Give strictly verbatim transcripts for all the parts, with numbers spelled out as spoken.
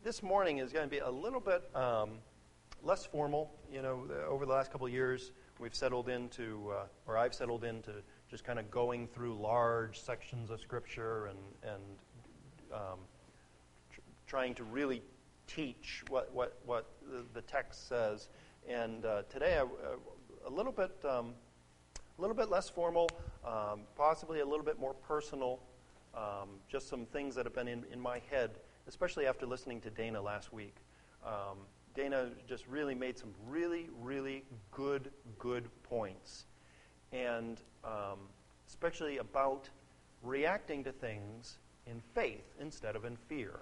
this morning is going to be a little bit um, less formal. You know, over the last couple of years, we've settled into, uh, or I've settled into just kind of going through large sections of Scripture and and um, tr- trying to really teach what what what the, the text says. And uh, today, I, uh, a little bit um, a little bit less formal, um, possibly a little bit more personal. Um, just some things that have been in, in my head, especially after listening to Dana last week. Um, Dana just really made some really, really good, good points. And um, especially about reacting to things in faith instead of in fear.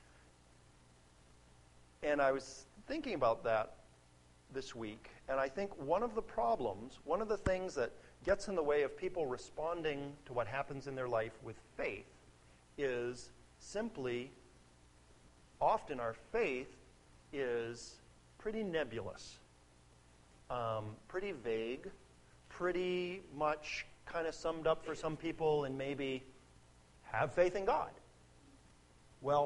And I was thinking about that this week, and I think one of the problems, one of the things that gets in the way of people responding to what happens in their life with faith is simply, often our faith is pretty nebulous, um, pretty vague, pretty much kind of summed up for some people in maybe have faith in God. Well,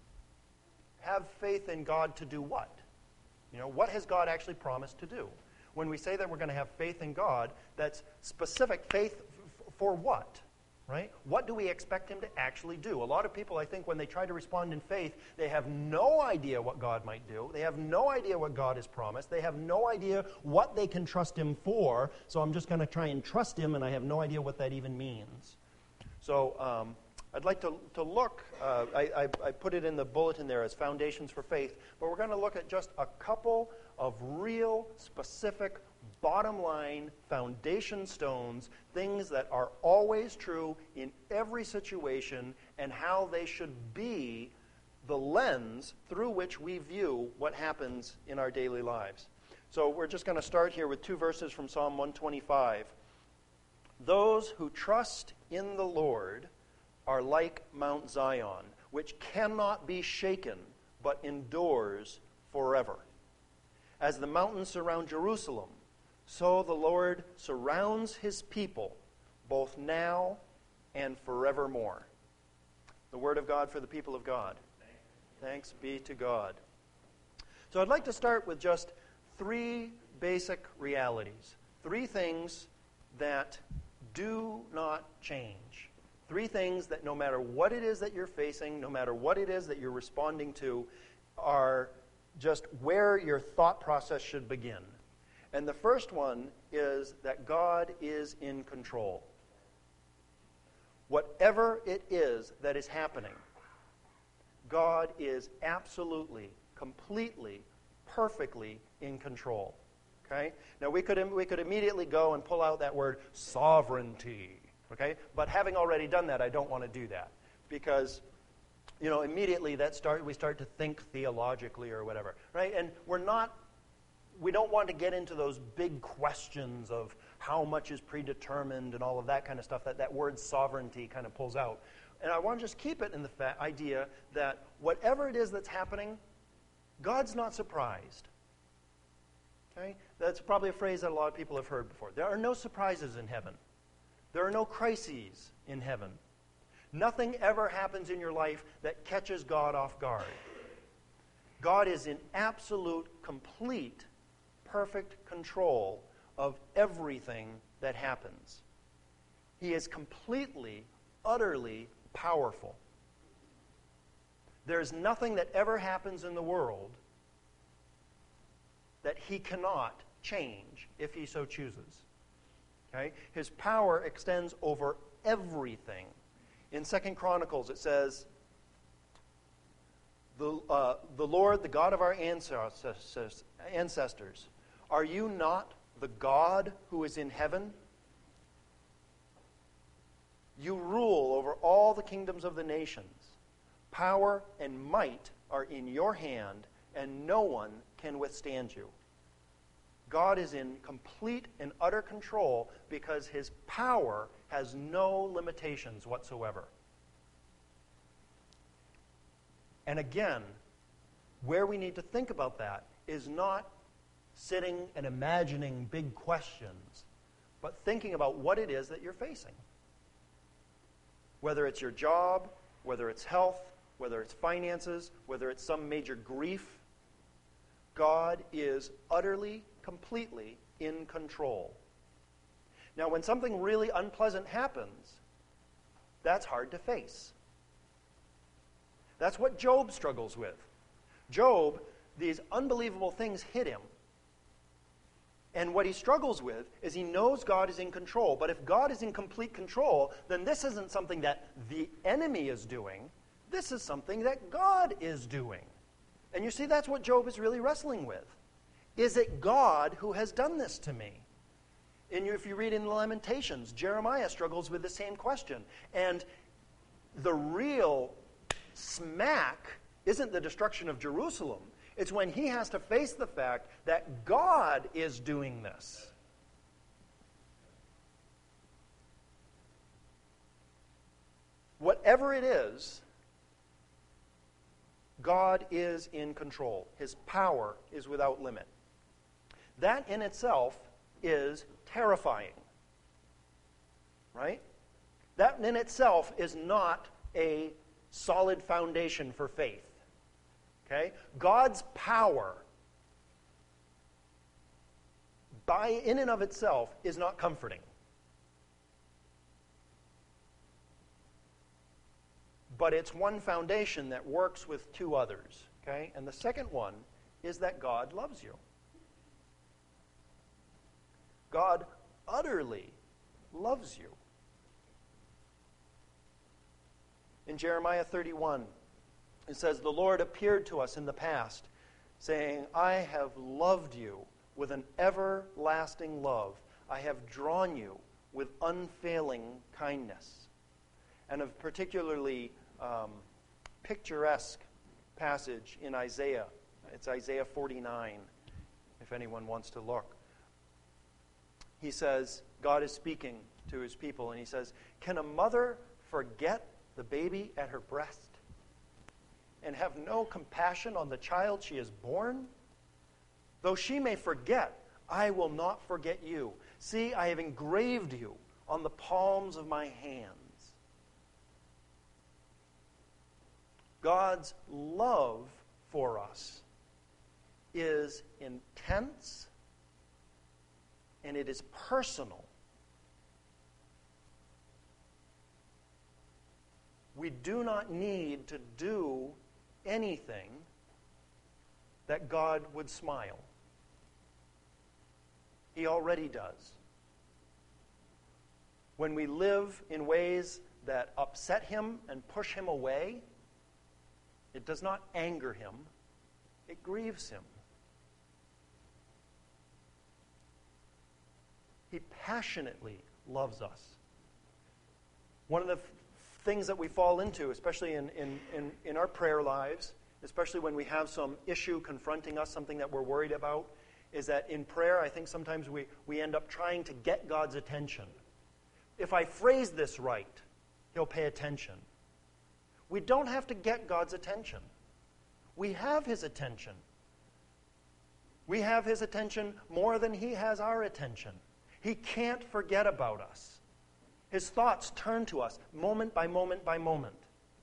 have faith in God to do what? You know, what has God actually promised to do? When we say that we're going to have faith in God, that's specific faith f- for what, right? What do we expect him to actually do? A lot of people, I think, when they try to respond in faith, they have no idea what God might do. They have no idea what God has promised. They have no idea what they can trust him for. So I'm just going to try and trust him, and I have no idea what that even means. So um, I'd like to, to look, uh, I, I, I put it in the bulletin there as Foundations for Faith, but we're going to look at just a couple of real, specific, bottom line foundation stones, things that are always true in every situation, and how they should be the lens through which we view what happens in our daily lives. So we're just going to start here with two verses from Psalm one twenty-five. Those who trust in the Lord are like Mount Zion, which cannot be shaken, but endures forever. As the mountains surround Jerusalem, so the Lord surrounds his people, both now and forevermore. The word of God for the people of God. Thanks be to God. So I'd like to start with just three basic realities. Three things that do not change. Three things that no matter what it is that you're facing, no matter what it is that you're responding to, are just where your thought process should begin. And the first one is that God is in control. Whatever it is that is happening, God is absolutely, completely, perfectly in control. Okay? Now we could we could immediately go and pull out that word sovereignty. Okay? But having already done that, I don't want to do that. Because, you know, immediately that start we start to think theologically or whatever. Right? And we're not, we don't want to get into those big questions of how much is predetermined and all of that kind of stuff that that word sovereignty kind of pulls out. And I want to just keep it in the fa- idea that whatever it is that's happening, God's not surprised. Okay? That's probably a phrase that a lot of people have heard before. There are no surprises in heaven. There are no crises in heaven. Nothing ever happens in your life that catches God off guard. God is in absolute, complete, perfect control of everything that happens. He is completely, utterly powerful. There's nothing that ever happens in the world that he cannot change if he so chooses. Okay? His power extends over everything. In Second Chronicles it says, the, uh, the Lord, the God of our ancestors, ancestors, are you not the God who is in heaven? You rule over all the kingdoms of the nations. Power and might are in your hand, and no one can withstand you. God is in complete and utter control because his power has no limitations whatsoever. And again, where we need to think about that is not sitting and imagining big questions, but thinking about what it is that you're facing. Whether it's your job, whether it's health, whether it's finances, whether it's some major grief, God is utterly, completely in control. Now, when something really unpleasant happens, that's hard to face. That's what Job struggles with. Job, these unbelievable things hit him. And what he struggles with is he knows God is in control. But if God is in complete control, then this isn't something that the enemy is doing. This is something that God is doing. And you see, that's what Job is really wrestling with. Is it God who has done this to me? And if you read in Lamentations, Jeremiah struggles with the same question. And the real smack isn't the destruction of Jerusalem. It's when he has to face the fact that God is doing this. Whatever it is, God is in control. His power is without limit. That in itself is terrifying. Right? That in itself is not a solid foundation for faith. Okay? God's power, by in and of itself, is not comforting. But it's one foundation that works with two others. Okay? And the second one is that God loves you. God utterly loves you. In Jeremiah thirty-one, it says, "The Lord appeared to us in the past, saying, I have loved you with an everlasting love. I have drawn you with unfailing kindness." And a particularly um, picturesque passage in Isaiah. It's Isaiah forty-nine, if anyone wants to look. He says, God is speaking to his people, and he says, "Can a mother forget the baby at her breast and have no compassion on the child she has born? Though she may forget, I will not forget you. See, I have engraved you on the palms of my hands." God's love for us is intense, and it is personal. We do not need to do anything that God would smile. He already does. When we live in ways that upset him and push him away, it does not anger him, it grieves him. He passionately loves us. One of the f- things that we fall into, especially in, in, in, in our prayer lives, especially when we have some issue confronting us, something that we're worried about, is that in prayer, I think sometimes we, we end up trying to get God's attention. If I phrase this right, he'll pay attention. We don't have to get God's attention. We have his attention. We have his attention more than he has our attention. He can't forget about us. His thoughts turn to us moment by moment by moment.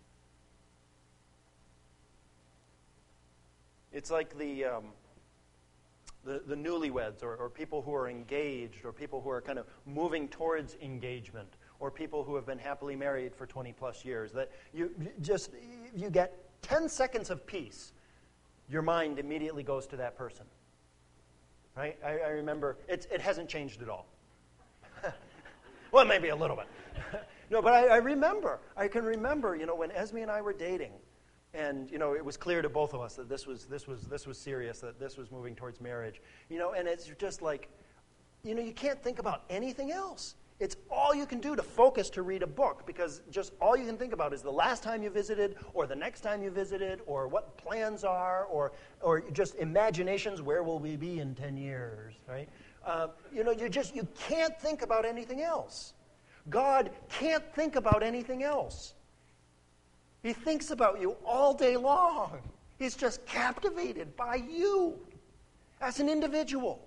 It's like the um, the, the newlyweds, or, or people who are engaged, or people who are kind of moving towards engagement, or people who have been happily married for twenty plus years. That you just you get ten seconds of peace, your mind immediately goes to that person. Right? I, I remember it's, it hasn't changed at all. Well, maybe a little bit. No, but I, I remember. I can remember, you know, when Esme and I were dating, and you know, it was clear to both of us that this was this was this was serious, that this was moving towards marriage. You know, and it's just like, you know, you can't think about anything else. It's all you can do to focus to read a book, because just all you can think about is the last time you visited, or the next time you visited, or what plans are, or or just imaginations. Where will we be in ten years? Right? Uh, you know, you just you can't think about anything else. God can't think about anything else. He thinks about you all day long. He's just captivated by you as an individual.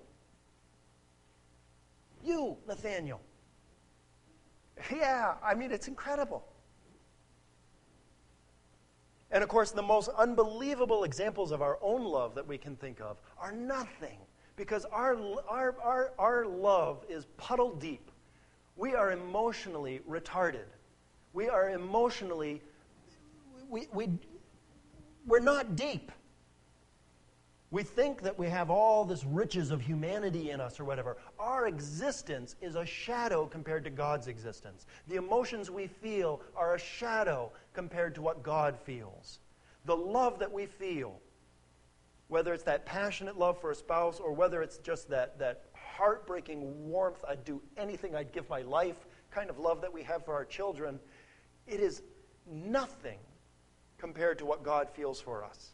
You, Nathaniel. Yeah, I mean, it's incredible. And of course, the most unbelievable examples of our own love that we can think of are nothing, because our, our, our, our love is puddle deep. We are emotionally retarded. We are emotionally, we, we, we're not deep. We think that we have all this riches of humanity in us or whatever. Our existence is a shadow compared to God's existence. The emotions we feel are a shadow compared to what God feels. The love that we feel, whether it's that passionate love for a spouse or whether it's just that, that heartbreaking warmth, I'd do anything, I'd give my life kind of love that we have for our children, it is nothing compared to what God feels for us.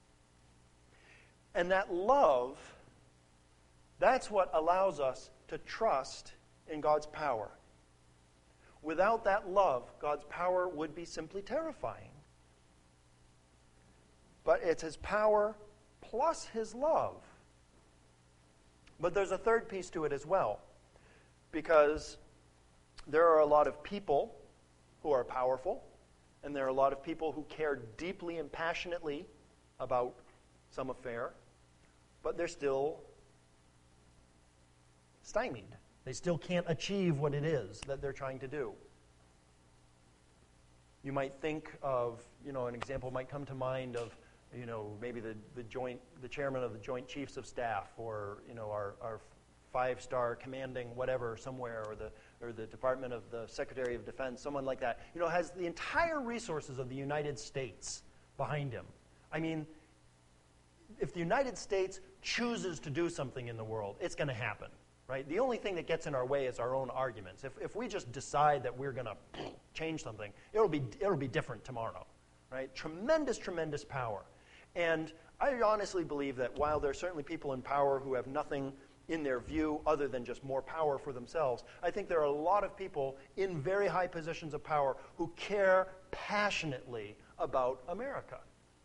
And that love, that's what allows us to trust in God's power. Without that love, God's power would be simply terrifying. But it's His power plus His love. But there's a third piece to it as well, because there are a lot of people who are powerful, and there are a lot of people who care deeply and passionately about some affair, but they're still stymied. They still can't achieve what it is that they're trying to do. You might think of, you know, an example might come to mind of, you know, maybe the, the joint, the chairman of the Joint Chiefs of Staff, or, you know, our, our five-star commanding whatever somewhere, or the or the Department of the Secretary of Defense, someone like that, you know, has the entire resources of the United States behind him. I mean, if the United States chooses to do something in the world, it's going to happen, right? The only thing that gets in our way is our own arguments. If if we just decide that we're going to change something, it'll be it'll be different tomorrow, right? Tremendous, tremendous power. And I honestly believe that while there are certainly people in power who have nothing in their view other than just more power for themselves, I think there are a lot of people in very high positions of power who care passionately about America.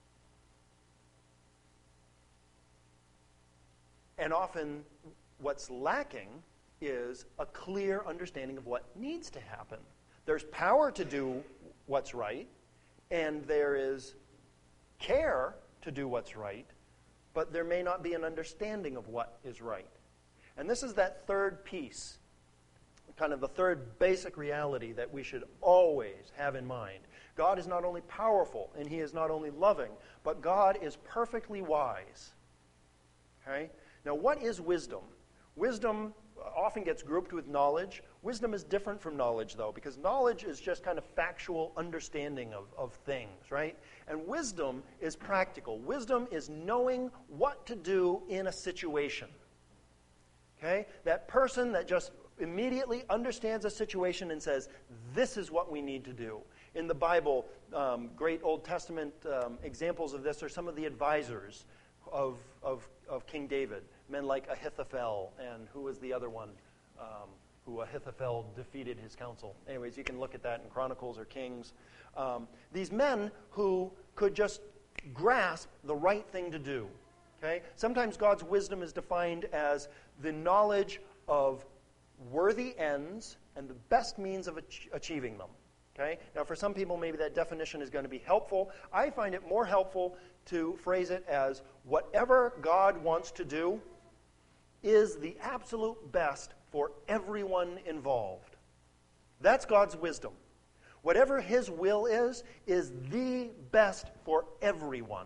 And often what's lacking is a clear understanding of what needs to happen. There's power to do what's right, and there is care to do what's right, but there may not be an understanding of what is right. And this is that third piece, kind of the third basic reality that we should always have in mind. God is not only powerful, and He is not only loving, but God is perfectly wise. Okay? Now, what is wisdom? Wisdom often gets grouped with knowledge. Wisdom is different from knowledge, though, because knowledge is just kind of factual understanding of, of things, right? And wisdom is practical. Wisdom is knowing what to do in a situation. Okay? That person that just immediately understands a situation and says, this is what we need to do. In the Bible, um, great Old Testament um, examples of this are some of the advisors of, of, of King David. Men like Ahithophel, and who was the other one um, who Ahithophel defeated his counsel. Anyways, you can look at that in Chronicles or Kings. Um, these men who could just grasp the right thing to do. Okay? Sometimes God's wisdom is defined as the knowledge of worthy ends and the best means of ach- achieving them. Okay? Now, for some people, maybe that definition is going to be helpful. I find it more helpful to phrase it as whatever God wants to do is the absolute best for everyone involved. That's God's wisdom. Whatever His will is, is the best for everyone.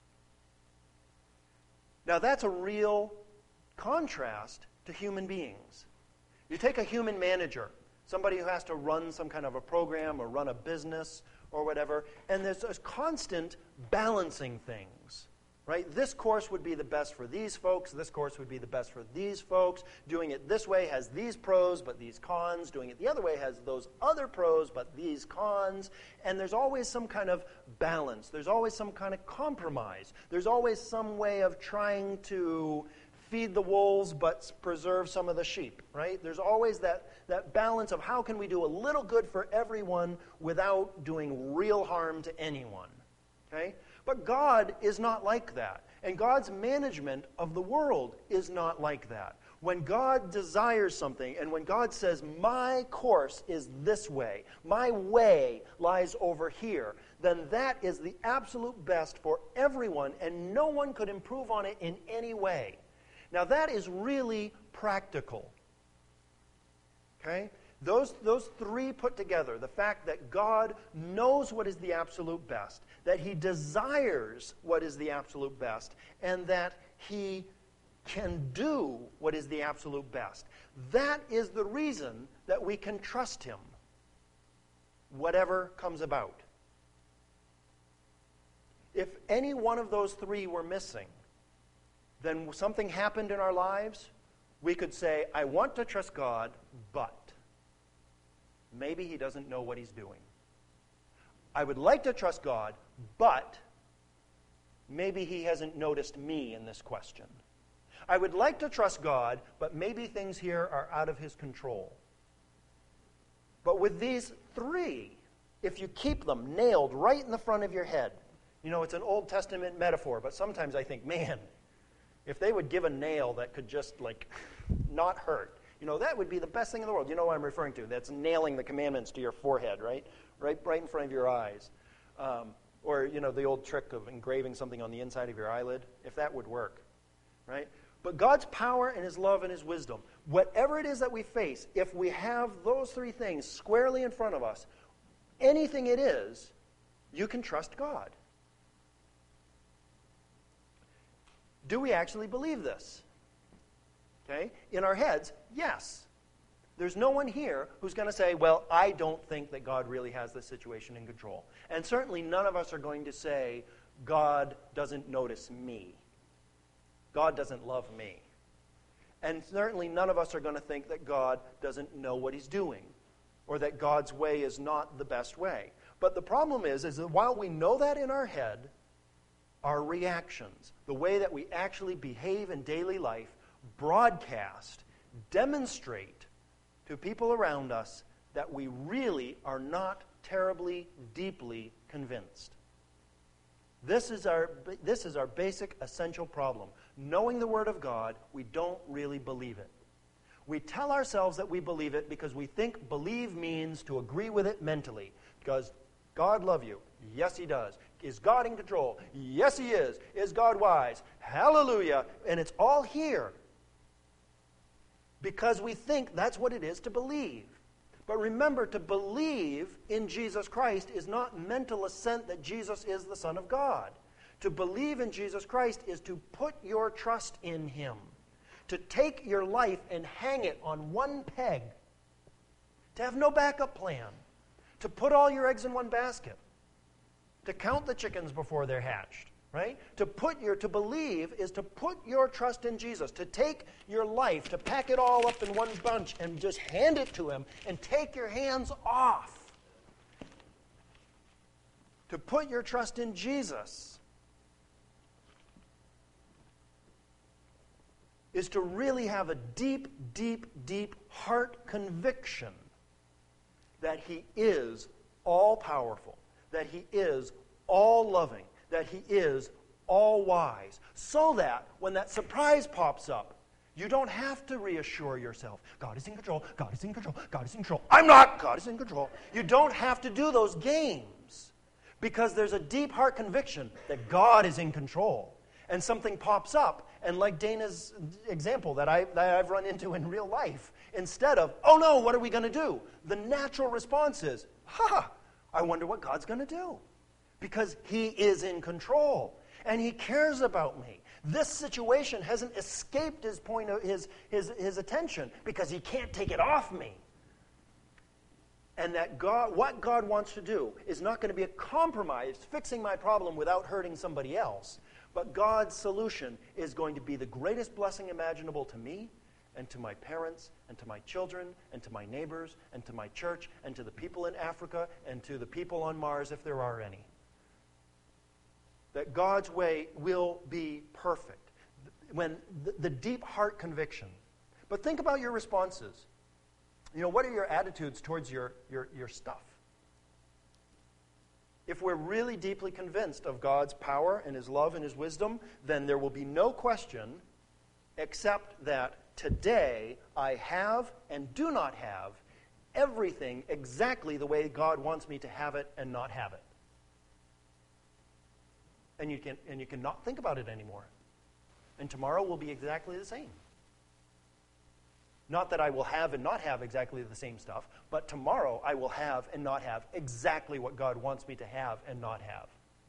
Now, that's a real contrast to human beings. You take a human manager, somebody who has to run some kind of a program or run a business or whatever, and there's a constant balancing things, right? This course would be the best for these folks. This course would be the best for these folks. Doing it this way has these pros, but these cons. Doing it the other way has those other pros, but these cons. And there's always some kind of balance. There's always some kind of compromise. There's always some way of trying to feed the wolves but preserve some of the sheep, right? There's always that, that balance of how can we do a little good for everyone without doing real harm to anyone, okay? But God is not like that. And God's management of the world is not like that. When God desires something, and when God says, my course is this way, my way lies over here, then that is the absolute best for everyone, and no one could improve on it in any way. Now, that is really practical. Okay? Those, those three put together, the fact that God knows what is the absolute best, that He desires what is the absolute best, and that He can do what is the absolute best. That is the reason that we can trust Him, whatever comes about. If any one of those three were missing, then something happened in our lives, we could say, I want to trust God, but maybe He doesn't know what He's doing. I would like to trust God, but maybe He hasn't noticed me in this question. I would like to trust God, but maybe things here are out of His control. But with these three, if you keep them nailed right in the front of your head, you know, it's an Old Testament metaphor, but sometimes I think, man, if they would give a nail that could just, like, not hurt, you know, that would be the best thing in the world. You know what I'm referring to. That's nailing the commandments to your forehead, right? Right, right in front of your eyes. Um, or, you know, the old trick of engraving something on the inside of your eyelid, if that would work, right? But God's power and His love and His wisdom, whatever it is that we face, if we have those three things squarely in front of us, anything it is, you can trust God. Do we actually believe this? Okay? In our heads, yes. There's no one here who's going to say, well, I don't think that God really has this situation in control. And certainly none of us are going to say, God doesn't notice me. God doesn't love me. And certainly none of us are going to think that God doesn't know what He's doing, or that God's way is not the best way. But the problem is, is that while we know that in our head, our reactions, the way that we actually behave in daily life, broadcast, demonstrate to people around us that we really are not terribly, deeply convinced. This is our, this is our basic, essential problem. Knowing the Word of God, we don't really believe it. We tell ourselves that we believe it because we think believe means to agree with it mentally. Does God love you? Yes, He does. Is God in control? Yes, He is. Is God wise? Hallelujah. And it's all here because we think that's what it is to believe. But remember, to believe in Jesus Christ is not mental assent that Jesus is the Son of God. To believe in Jesus Christ is to put your trust in Him. To take your life and hang it on one peg. To have no backup plan. To put all your eggs in one basket. To count the chickens before they're hatched. Right? To put your, to believe is to put your trust in Jesus. To take your life, to pack it all up in one bunch and just hand it to Him and take your hands off. To put your trust in Jesus is to really have a deep, deep, deep heart conviction that He is all-powerful, that He is all-loving, that He is all-wise, so that when that surprise pops up, you don't have to reassure yourself, God is in control, God is in control, God is in control. I'm not, God is in control. You don't have to do those games because there's a deep heart conviction that God is in control. And something pops up, and like Dana's example that, I, that I've run into in real life, instead of, oh no, what are we going to do? The natural response is, ha, I wonder what God's going to do. Because He is in control, and He cares about me. This situation hasn't escaped His point of his, his, his attention because He can't take it off me. And that God, what God wants to do is not going to be a compromise, fixing my problem without hurting somebody else. But God's solution is going to be the greatest blessing imaginable to me and to my parents and to my children and to my neighbors and to my church and to the people in Africa and to the people on Mars if there are any. That God's way will be perfect. When the, the deep heart conviction. But think about your responses. You know, what are your attitudes towards your, your, your stuff? If we're really deeply convinced of God's power and His love and His wisdom, then there will be no question except that today I have and do not have everything exactly the way God wants me to have it and not have it. And you can and you cannot think about it anymore. And tomorrow will be exactly the same. Not that I will have and not have exactly the same stuff, but tomorrow I will have and not have exactly what God wants me to have and not have.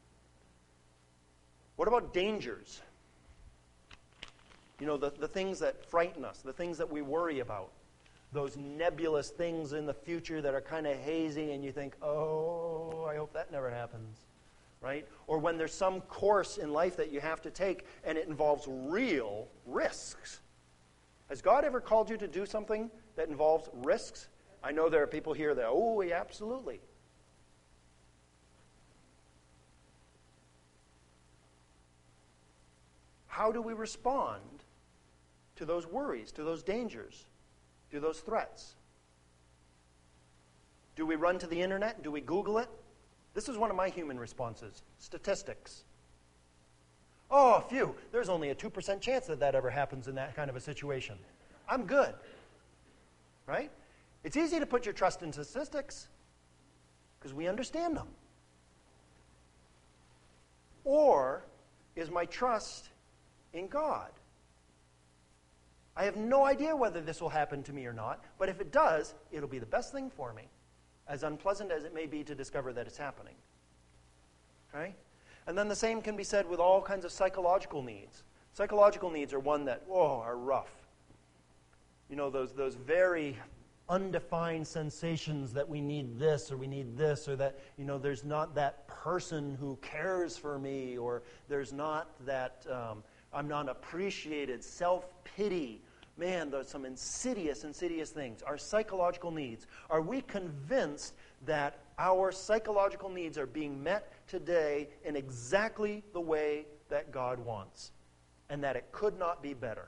What about dangers? You know, the, the things that frighten us, the things that we worry about, those nebulous things in the future that are kind of hazy and you think, oh, I hope that never happens, right? Or when there's some course in life that you have to take and it involves real risks. Has God ever called you to do something that involves risks? I know there are people here that, oh, yeah, absolutely. How do we respond to those worries, to those dangers, to those threats? Do we run to the internet? Do we Google it? This is one of my human responses. Statistics. Oh, phew, there's only a two percent chance that that ever happens in that kind of a situation. I'm good. Right? It's easy to put your trust in statistics because we understand them. Or is my trust in God? I have no idea whether this will happen to me or not, but if it does, it'll be the best thing for me, as unpleasant as it may be to discover that it's happening. Okay? And then the same can be said with all kinds of psychological needs. Psychological needs are one that, whoa, are rough. You know, those those very undefined sensations that we need this or we need this or that, you know, there's not that person who cares for me or there's not that, um, I'm not appreciated, self-pity. Man, there's some insidious, insidious things. Our psychological needs. Are we convinced that our psychological needs are being met today in exactly the way that God wants and that it could not be better?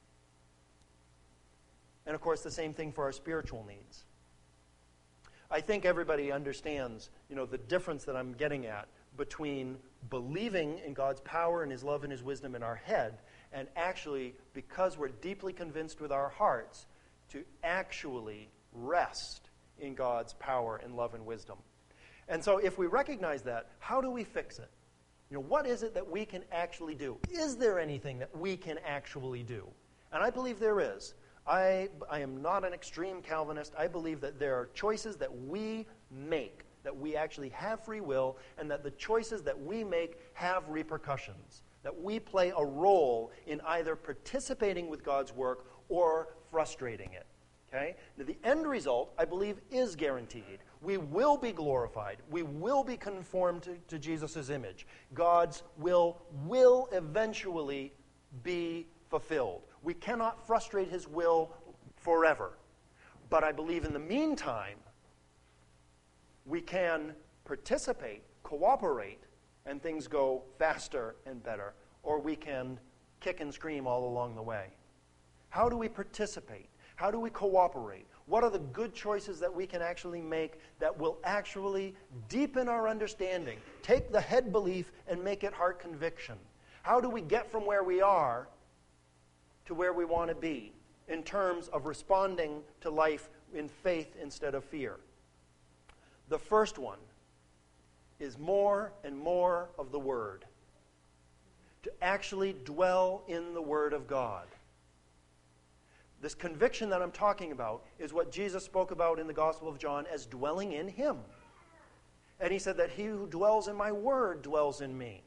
And of course, the same thing for our spiritual needs. I think everybody understands, you know, the difference that I'm getting at between believing in God's power and His love and His wisdom in our head and actually, because we're deeply convinced with our hearts, to actually rest in God's power and love and wisdom. And so if we recognize that, how do we fix it? You know, what is it that we can actually do? Is there anything that we can actually do? And I believe there is. I, I am not an extreme Calvinist. I believe that there are choices that we make, that we actually have free will, and that the choices that we make have repercussions, that we play a role in either participating with God's work or frustrating it. Okay? Now, the end result, I believe, is guaranteed. We will be glorified. We will be conformed to, to Jesus' image. God's will will eventually be fulfilled. We cannot frustrate His will forever. But I believe in the meantime, we can participate, cooperate, and things go faster and better. Or we can kick and scream all along the way. How do we participate? How do we cooperate? What are the good choices that we can actually make that will actually deepen our understanding, take the head belief and make it heart conviction? How do we get from where we are to where we want to be in terms of responding to life in faith instead of fear? The first one is more and more of the Word. To actually dwell in the Word of God. This conviction that I'm talking about is what Jesus spoke about in the Gospel of John as dwelling in Him. And He said that He who dwells in my Word dwells in me.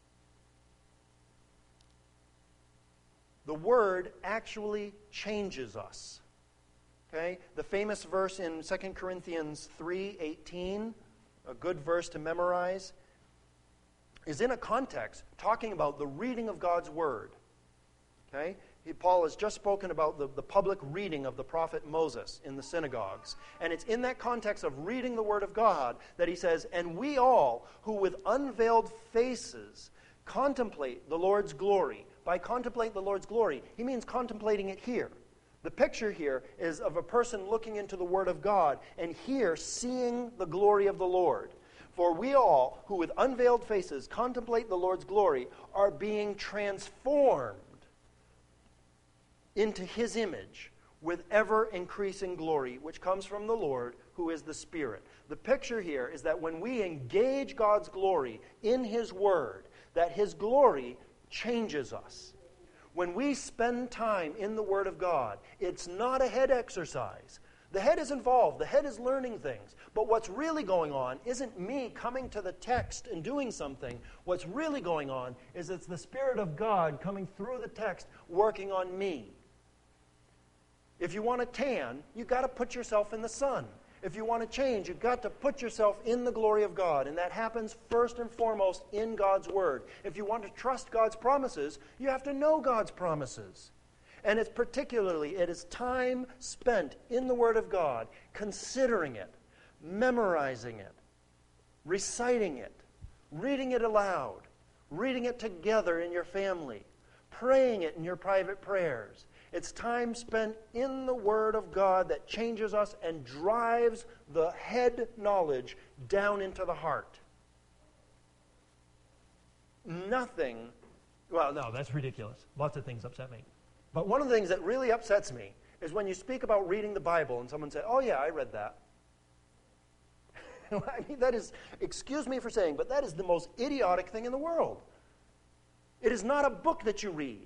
The Word actually changes us. Okay? The famous verse in Second Corinthians three eighteen, a good verse to memorize, is in a context talking about the reading of God's Word. Okay? He, Paul has just spoken about the, the public reading of the prophet Moses in the synagogues. And it's in that context of reading the Word of God that he says, and we all who with unveiled faces contemplate the Lord's glory. By contemplate the Lord's glory, he means contemplating it here. The picture here is of a person looking into the Word of God and here seeing the glory of the Lord. For we all, who with unveiled faces contemplate the Lord's glory, are being transformed into His image with ever-increasing glory, which comes from the Lord, who is the Spirit. The picture here is that when we engage God's glory in His Word, that His glory changes us. When we spend time in the Word of God, it's not a head exercise. The head is involved. The head is learning things. But what's really going on isn't me coming to the text and doing something. What's really going on is it's the Spirit of God coming through the text working on me. If you want to tan, you've got to put yourself in the sun. If you want to change, you've got to put yourself in the glory of God. And that happens first and foremost in God's Word. If you want to trust God's promises, you have to know God's promises. And it's particularly, it is time spent in the Word of God, considering it, memorizing it, reciting it, reading it aloud, reading it together in your family, praying it in your private prayers. It's time spent in the Word of God that changes us and drives the head knowledge down into the heart. Nothing, well, no, that's ridiculous. Lots of things upset me. But one of the things that really upsets me is when you speak about reading the Bible and someone says, oh yeah, I read that. I mean, that is, excuse me for saying, but that is the most idiotic thing in the world. It is not a book that you read.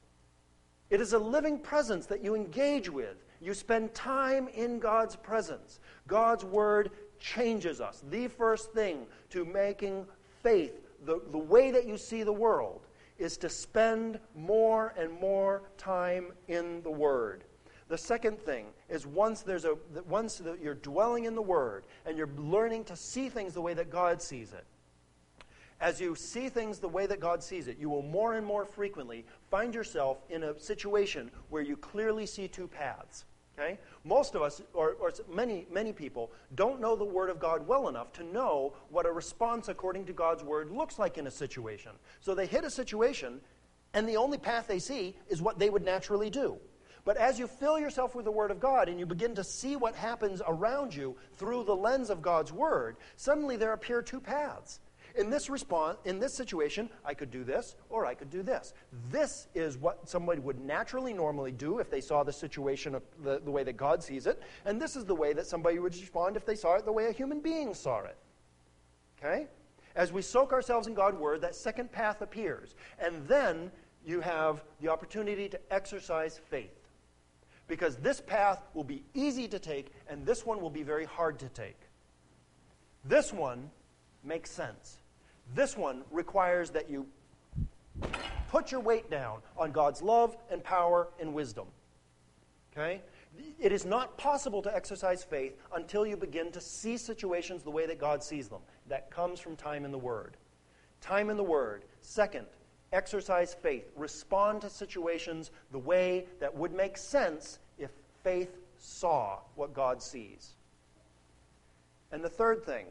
It is a living presence that you engage with. You spend time in God's presence. God's Word changes us. The first thing to making faith the, the way that you see the world is to spend more and more time in the Word. The second thing is once there's a once you're dwelling in the Word and you're learning to see things the way that God sees it. As you see things the way that God sees it, you will more and more frequently find yourself in a situation where you clearly see two paths. Okay? Most of us, or, or many, many people, don't know the Word of God well enough to know what a response according to God's Word looks like in a situation. So they hit a situation, and the only path they see is what they would naturally do. But as you fill yourself with the Word of God and you begin to see what happens around you through the lens of God's Word, suddenly there appear two paths. In this response, in this situation, I could do this or I could do this. This is what somebody would naturally normally do if they saw the situation of the, the way that God sees it. And this is the way that somebody would respond if they saw it the way a human being saw it. Okay? As we soak ourselves in God's Word, that second path appears. And then you have the opportunity to exercise faith. Because this path will be easy to take and this one will be very hard to take. This one makes sense. This one requires that you put your weight down on God's love and power and wisdom. Okay? It is not possible to exercise faith until you begin to see situations the way that God sees them. That comes from time in the Word. Time in the Word. Second, exercise faith. Respond to situations the way that would make sense if faith saw what God sees. And the third thing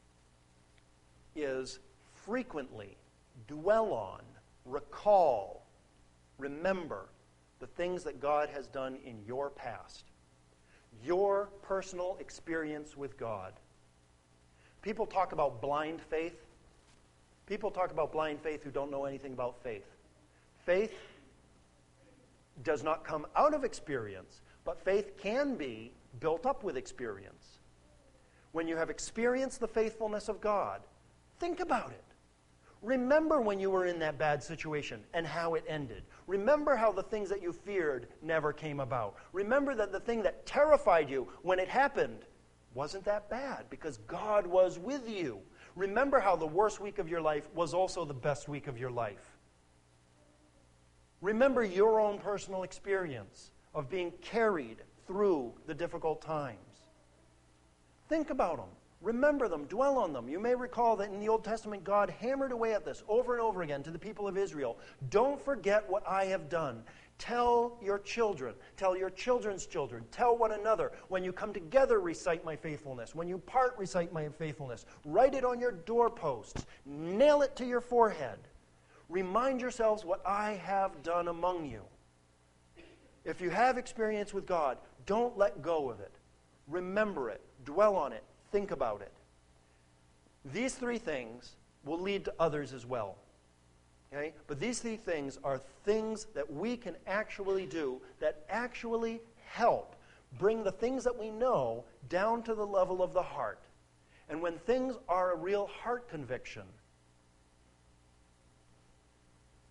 is frequently dwell on, recall, remember the things that God has done in your past. Your personal experience with God. People talk about blind faith. People talk about blind faith who don't know anything about faith. Faith does not come out of experience, but faith can be built up with experience. When you have experienced the faithfulness of God, think about it. Remember when you were in that bad situation and how it ended. Remember how the things that you feared never came about. Remember that the thing that terrified you when it happened wasn't that bad because God was with you. Remember how the worst week of your life was also the best week of your life. Remember your own personal experience of being carried through the difficult times. Think about them. Remember them. Dwell on them. You may recall that in the Old Testament, God hammered away at this over and over again to the people of Israel. Don't forget what I have done. Tell your children. Tell your children's children. Tell one another. When you come together, recite my faithfulness. When you part, recite my faithfulness. Write it on your doorposts. Nail it to your forehead. Remind yourselves what I have done among you. If you have experience with God, don't let go of it. Remember it. Dwell on it. Think about it. These three things will lead to others as well. Okay? But these three things are things that we can actually do that actually help bring the things that we know down to the level of the heart. And when things are a real heart conviction,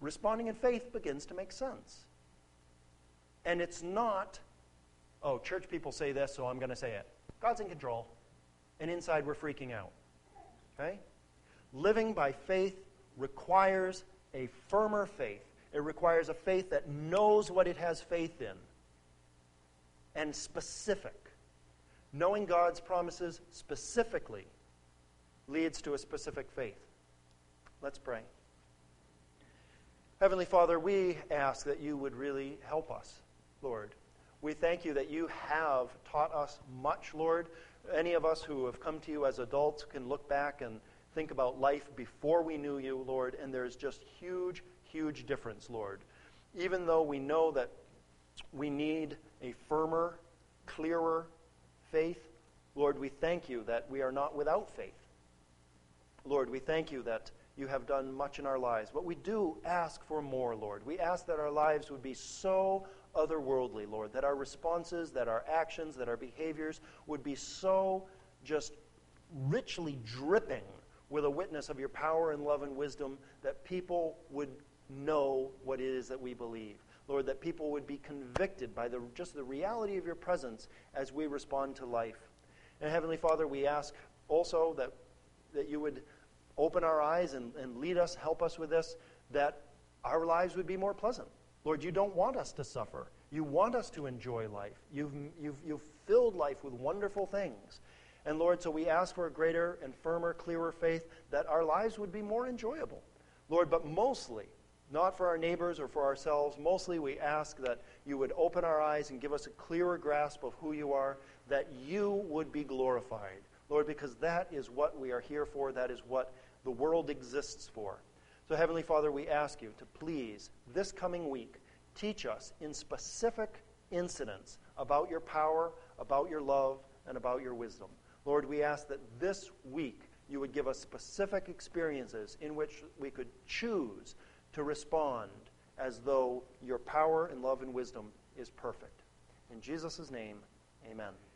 responding in faith begins to make sense. And it's not, oh, church people say this, so I'm going to say it. God's in control. And inside we're freaking out. Okay? Living by faith requires a firmer faith. It requires a faith that knows what it has faith in. And specific. Knowing God's promises specifically leads to a specific faith. Let's pray. Heavenly Father, we ask that you would really help us, Lord. We thank you that you have taught us much, Lord. Any of us who have come to you as adults can look back and think about life before we knew you, Lord, and there's just huge, huge difference, Lord. Even though we know that we need a firmer, clearer faith, Lord, we thank you that we are not without faith. Lord, we thank you that you have done much in our lives, but we do ask for more, Lord. We ask that our lives would be so otherworldly, Lord, that our responses, that our actions, that our behaviors would be so just richly dripping with a witness of your power and love and wisdom that people would know what it is that we believe. Lord, that people would be convicted by the just the reality of your presence as we respond to life. And Heavenly Father, we ask also that, that you would open our eyes and, and lead us, help us with this, that our lives would be more pleasant. Lord, you don't want us to suffer. You want us to enjoy life. You've, you've, you've filled life with wonderful things. And Lord, so we ask for a greater and firmer, clearer faith that our lives would be more enjoyable. Lord, but mostly, not for our neighbors or for ourselves, mostly we ask that you would open our eyes and give us a clearer grasp of who you are, that you would be glorified. Lord, because that is what we are here for. That is what the world exists for. So, Heavenly Father, we ask you to please, this coming week, teach us in specific incidents about your power, about your love, and about your wisdom. Lord, we ask that this week you would give us specific experiences in which we could choose to respond as though your power and love and wisdom is perfect. In Jesus' name, amen.